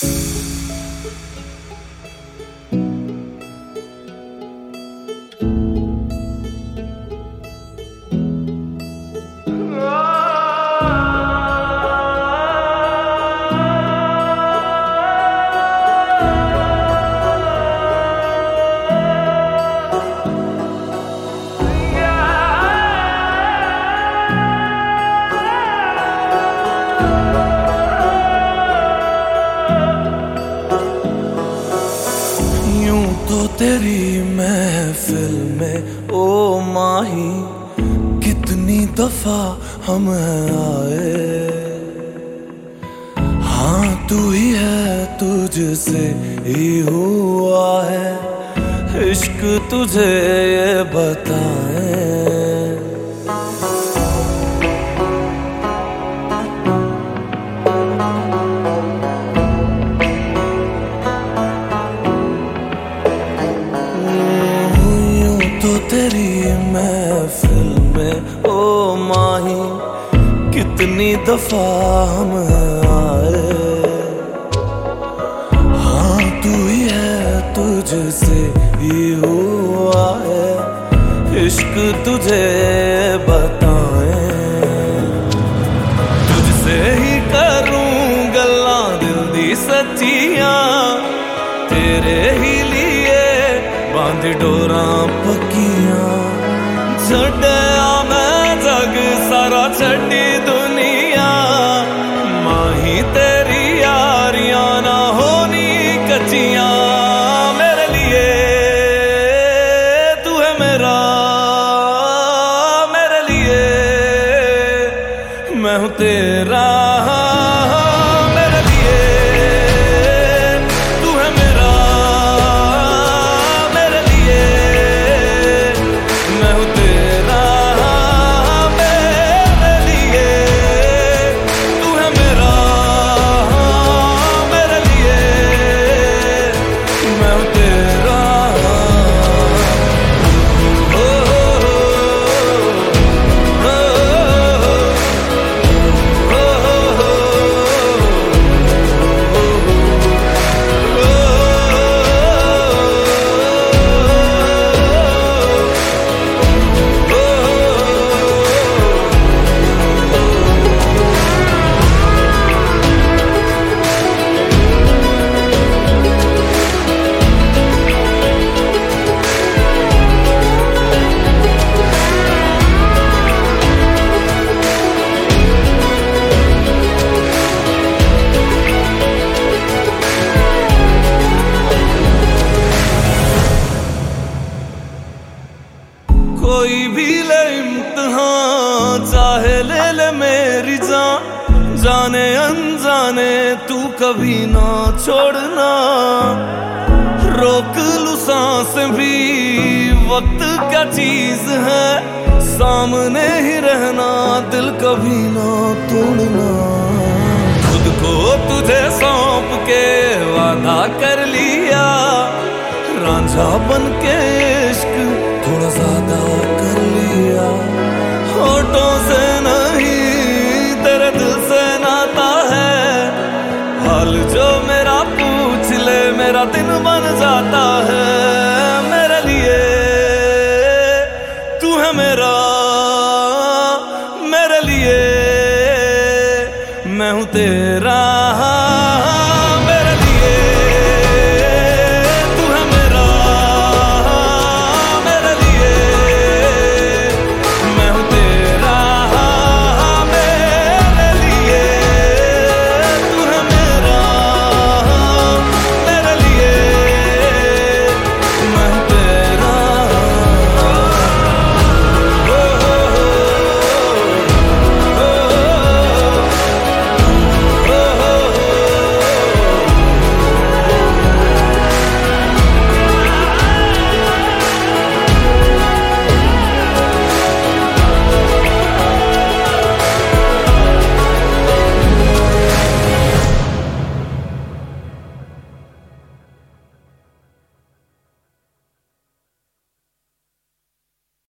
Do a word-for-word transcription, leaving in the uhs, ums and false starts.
तो तेरी महफिल में ओ माही कितनी दफा हम आए। हाँ तू ही है, तुझसे ही हुआ है इश्क, तुझे ये बताए। तो तेरी महफिल में ओ माही कितनी दफा हम आए। हाँ तू ही है, तुझसे ही हुआ है इश्क, तुझे बताए। तुझसे ही करूं गल्ला दिल दी सच्चियां, तेरे ही लिए बांध डोरा पक्कियां। छड्डिया मैं जग सारा, छड्डी दुनिया, माही तेरी यारियां ना होनी कच्चियां। मेरे लिए तू है मेरा, मेरे लिए मैं हूं तेरा। कोई भी ले इम्तिहान, चाहे ले ले मेरी जान, जाने अनजाने तू कभी ना छोड़ना। रोक लूं सांस भी, वक्त क्या चीज है, सामने ही रहना, दिल कभी ना तोड़ना। खुद को तुझे सौंप के वादा कर लिया, रांझा बन के इश्क थोड़ा ज्यादा कर लिया। होठों से नहीं तेरे दिल से नाता है, हाल जो मेरा पूछ ले मेरा दिन बन जाता है। मेरे लिए तू है मेरा, मेरे लिए मैं हूं तेरा।